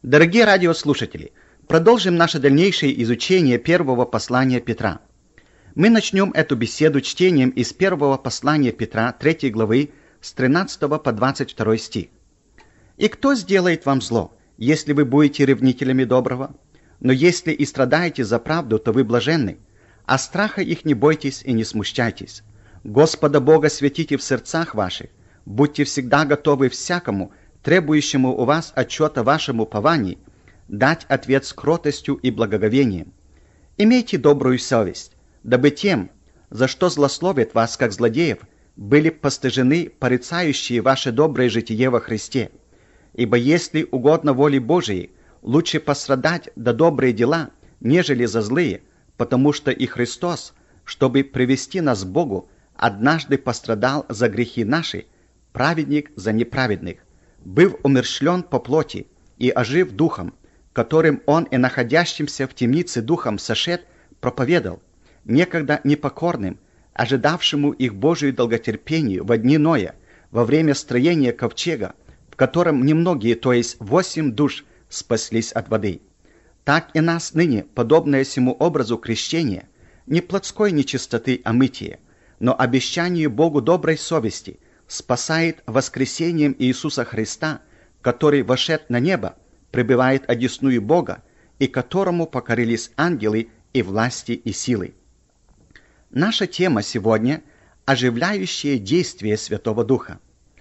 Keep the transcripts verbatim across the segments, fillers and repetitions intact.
Дорогие радиослушатели, продолжим наше дальнейшее изучение первого послания Петра. Мы начнем эту беседу чтением из первого послания Петра, третьей главы, с тринадцатого по двадцать второй стих. «И кто сделает вам зло, если вы будете ревнителями доброго? Но если и страдаете за правду, то вы блаженны, а страха их не бойтесь и не смущайтесь. Господа Бога святите в сердцах ваших, будьте всегда готовы всякому, требующему у вас отчета вашему уповании, дать ответ с кротостью и благоговением. Имейте добрую совесть, дабы тем, за что злословят вас, как злодеев, были постыжены порицающие ваше доброе житие во Христе. Ибо если угодно воле Божией, лучше пострадать за добрые дела, нежели за злые, потому что и Христос, чтобы привести нас к Богу, однажды пострадал за грехи наши, праведник за неправедных, быв умерщвлен по плоти и ожив духом, которым он и находящимся в темнице духом сошед, проповедал, некогда непокорным, ожидавшему их Божию долготерпению во дни Ноя, во время строения ковчега, в котором немногие, то есть восемь душ, спаслись от воды. Так и нас ныне, подобное сему образу крещения, не плотской нечистоты омытия, но обещанию Богу доброй совести, спасает воскресением Иисуса Христа, который, вошед на небо, пребывает одесную Бога, и которому покорились ангелы и власти и силы. Наша тема сегодня – оживляющее действие Святого Духа.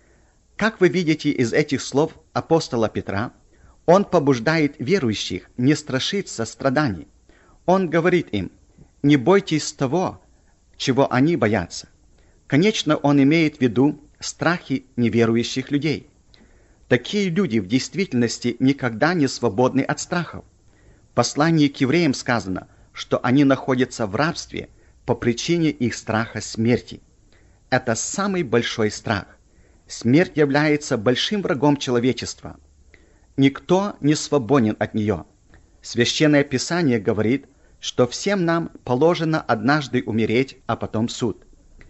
Как вы видите из этих слов апостола Петра, он побуждает верующих не страшиться страданий. Он говорит им: не бойтесь того, чего они боятся. Конечно, он имеет в виду страхи неверующих людей. Такие люди в действительности никогда не свободны от страхов. В послании к евреям сказано, что они находятся в рабстве по причине их страха смерти. Это самый большой страх. Смерть является большим врагом человечества. Никто не свободен от нее. Священное Писание говорит, что всем нам положено однажды умереть, а потом суд.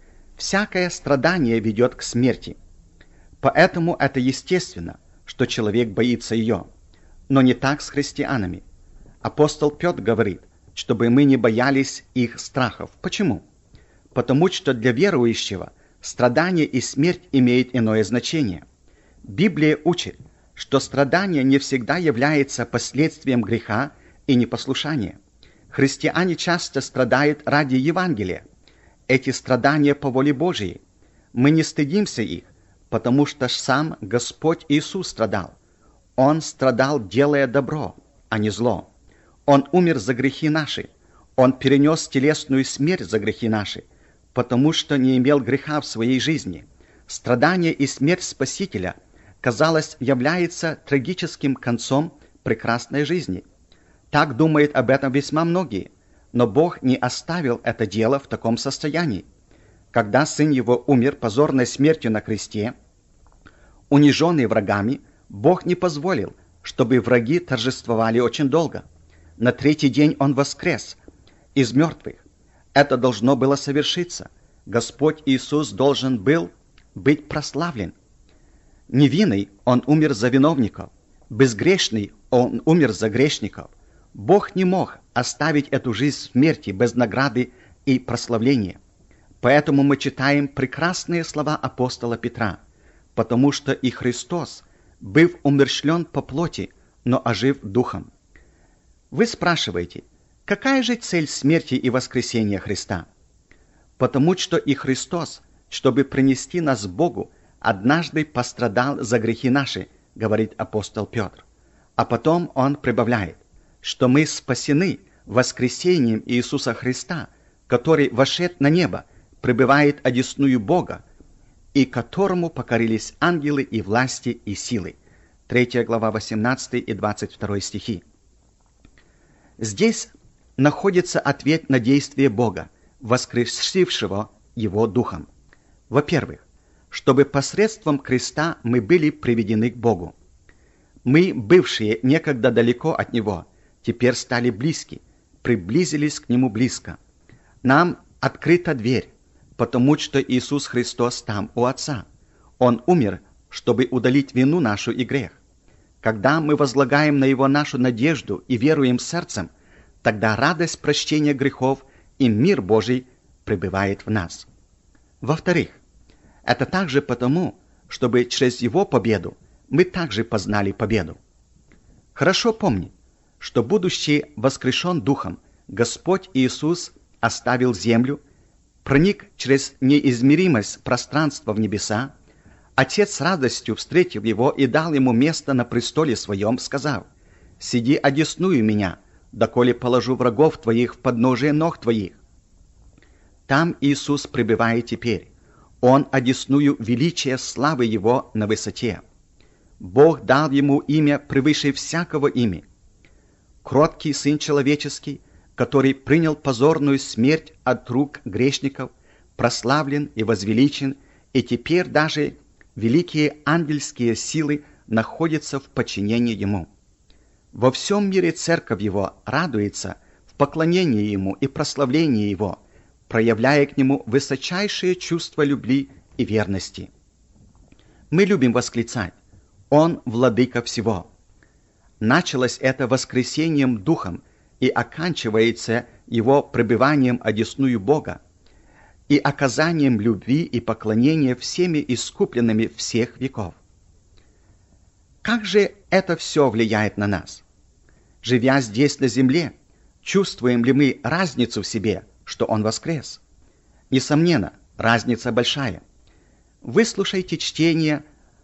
Всякое страдание ведет к смерти. Поэтому это естественно, что человек боится ее. Но не так с христианами. Апостол Петр говорит, чтобы мы не боялись их страхов. Почему? Потому что для верующего страдание и смерть имеют иное значение. Библия учит, что страдание не всегда является последствием греха и непослушания. Христиане часто страдают ради Евангелия. Эти страдания по воле Божией. Мы не стыдимся их, потому что сам Господь Иисус страдал. Он страдал, делая добро, а не зло. Он умер за грехи наши. Он перенес телесную смерть за грехи наши, потому что не имел греха в своей жизни. Страдание и смерть Спасителя, казалось, является трагическим концом прекрасной жизни. Так думают об этом весьма многие. Но Бог не оставил это дело в таком состоянии. Когда Сын Его умер позорной смертью на кресте, униженный врагами, Бог не позволил, чтобы враги торжествовали очень долго. На третий день Он воскрес из мертвых. Это должно было совершиться. Господь Иисус должен был быть прославлен. Невинный Он умер за виновников, безгрешный Он умер за грешников. Бог не мог оставить эту жизнь смерти без награды и прославления. Поэтому мы читаем прекрасные слова апостола Петра, потому что и Христос, быв умерщвлен по плоти, но ожив духом. Вы спрашиваете, какая же цель смерти и воскресения Христа? Потому что и Христос, чтобы принести нас к Богу, однажды пострадал за грехи наши, говорит апостол Петр. А потом он прибавляет, что мы спасены воскресением Иисуса Христа, который, вошед на небо, пребывает одесную Бога, и которому покорились ангелы и власти и силы. третья глава, восемнадцатый и двадцать второй стихи. Здесь находится ответ на действие Бога, воскресившего Его Духом. Во-первых, чтобы посредством креста мы были приведены к Богу. Мы, бывшие некогда далеко от Него, теперь стали близки, приблизились к Нему близко. Нам открыта дверь, потому что Иисус Христос там, у Отца. Он умер, чтобы удалить вину нашу и грех. Когда мы возлагаем на Его нашу надежду и веруем сердцем, тогда радость прощения грехов и мир Божий пребывает в нас. Во-вторых, это также потому, чтобы через Его победу мы также познали победу. Хорошо помни, что, будучи воскрешен Духом, Господь Иисус оставил землю, проник через неизмеримость пространства в небеса. Отец с радостью встретил Его и дал Ему место на престоле Своем, сказав: «Сиди одесную Меня, доколе положу врагов Твоих в подножие ног Твоих». Там Иисус пребывает теперь. Он одесную величия славы Его на высоте. Бог дал Ему имя превыше всякого имя. Кроткий Сын Человеческий, который принял позорную смерть от рук грешников, прославлен и возвеличен, и теперь даже великие ангельские силы находятся в подчинении Ему. Во всем мире Церковь Его радуется в поклонении Ему и прославлении Его, проявляя к Нему высочайшее чувство любви и верности. Мы любим восклицать: «Он владыка всего». Началось это воскресением Духом и оканчивается Его пребыванием одесную Бога и оказанием любви и поклонения всеми искупленными всех веков. Как же это все влияет на нас? Живя здесь на земле, чувствуем ли мы разницу в себе, что Он воскрес? Несомненно, разница большая. Выслушайте чтение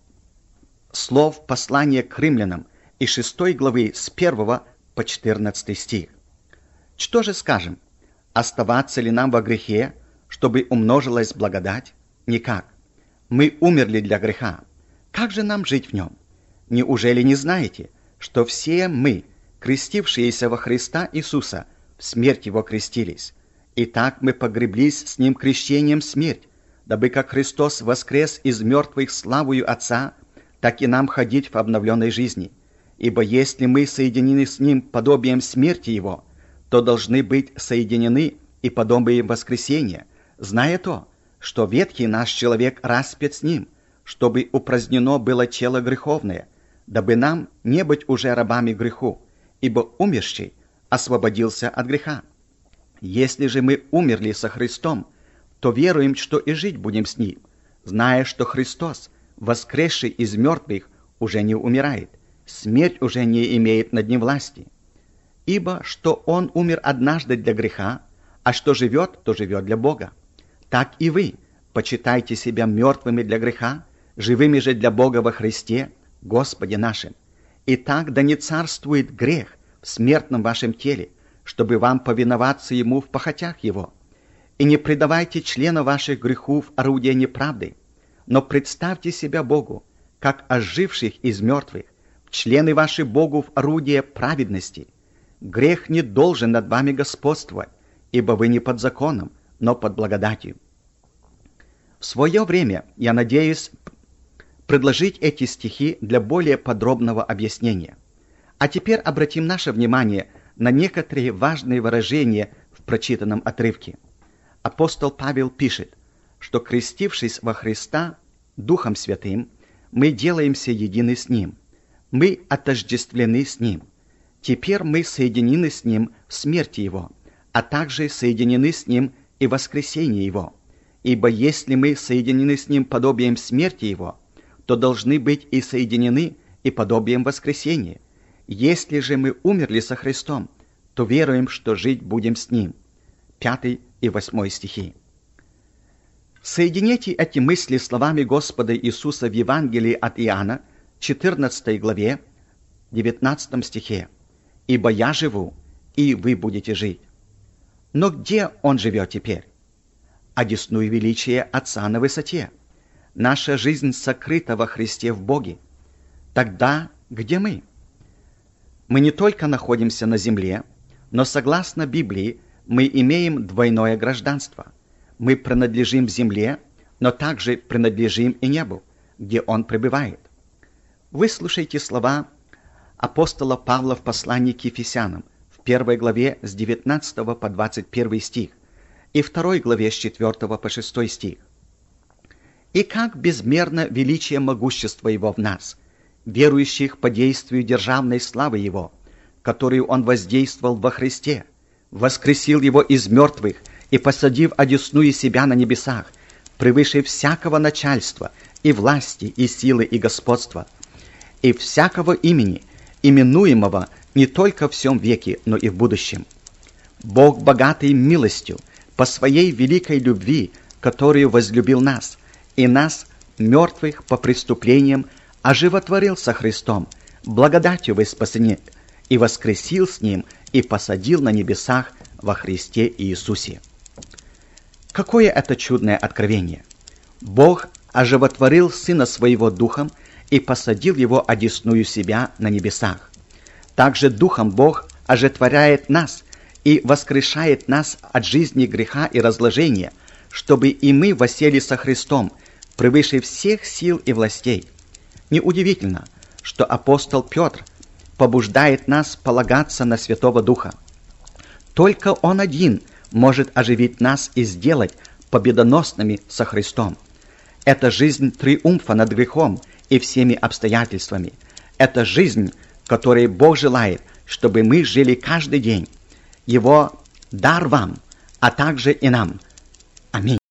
слов послания к римлянам из шестой главы с первого по четырнадцатый стих. Что же скажем? Оставаться ли нам во грехе, чтобы умножилась благодать? Никак. Мы умерли для греха. Как же нам жить в нем? Неужели не знаете, что все мы, крестившиеся во Христа Иисуса, в смерть Его крестились? Итак, мы погреблись с Ним крещением в смерть, дабы как Христос воскрес из мертвых славою Отца, так и нам ходить в обновленной жизни. Ибо если мы соединены с Ним подобием смерти Его, то должны быть соединены и подобием воскресения, зная то, что ветхий наш человек распят с Ним, чтобы упразднено было тело греховное, дабы нам не быть уже рабами греху, ибо умерший освободился от греха. Если же мы умерли со Христом, то веруем, что и жить будем с Ним, зная, что Христос, воскресший из мертвых, уже не умирает, смерть уже не имеет над ним власти. Ибо что Он умер однажды для греха, а что живет, то живет для Бога. Так и вы почитайте себя мертвыми для греха, живыми же для Бога во Христе, Господе нашим. Итак, да не царствует грех в смертном вашем теле, чтобы вам повиноваться Ему в похотях Его. И не предавайте члена ваших греху в орудие неправды, но представьте себя Богу, как оживших из мертвых, члены ваши Богу в орудие праведности. Грех не должен над вами господствовать, ибо вы не под законом, но под благодатью. В свое время я надеюсь предложить эти стихи для более подробного объяснения. А теперь обратим наше внимание на некоторые важные выражения в прочитанном отрывке. Апостол Павел пишет, что, крестившись во Христа Духом Святым, мы делаемся едины с Ним. Мы отождествлены с Ним. Теперь мы соединены с Ним в смерти Его, а также соединены с Ним и в воскресении Его. Ибо если мы соединены с Ним подобием смерти Его, то должны быть и соединены и подобием воскресения. Если же мы умерли со Христом, то веруем, что жить будем с Ним. Пятый и восьмой стихи. Соедините эти мысли словами Господа Иисуса в Евангелии от Иоанна, четырнадцатой главе, девятнадцатом стихе. «Ибо я живу, и вы будете жить». Но где Он живет теперь? Одесную величие Отца на высоте. Наша жизнь сокрыта во Христе в Боге. Тогда где мы? Мы не только находимся на земле, но согласно Библии мы имеем двойное гражданство. Мы принадлежим земле, но также принадлежим и небу, где Он пребывает. Выслушайте слова апостола Павла в послании к Ефесянам в первой главе с девятнадцатого по двадцать первый стих и второй главе с четвёртого по шестой стих. «И как безмерно величие могущества Его в нас, верующих по действию державной славы Его, которую Он воздействовал во Христе, воскресил Его из мертвых и, посадив одесную себя на небесах, превыше всякого начальства и власти, и силы, и господства, и всякого имени, именуемого не только в сем веке, но и в будущем. Бог, богатый милостью, по Своей великой любви, которую возлюбил нас, и нас, мертвых по преступлениям, оживотворил со Христом, благодатью вы спасены, и воскресил с Ним, и посадил на небесах во Христе Иисусе. Какое это чудное откровение! Бог оживотворил Сына Своего Духом и посадил Его одесную себя на небесах. Также Духом Бог оживотворяет нас и воскрешает нас от жизни греха и разложения, чтобы и мы воссели со Христом превыше всех сил и властей. Неудивительно, что апостол Петр побуждает нас полагаться на Святого Духа. Только Он один может оживить нас и сделать победоносными со Христом. Это жизнь триумфа над грехом и всеми обстоятельствами. Это жизнь, которой Бог желает, чтобы мы жили каждый день. Его дар вам, а также и нам. Аминь.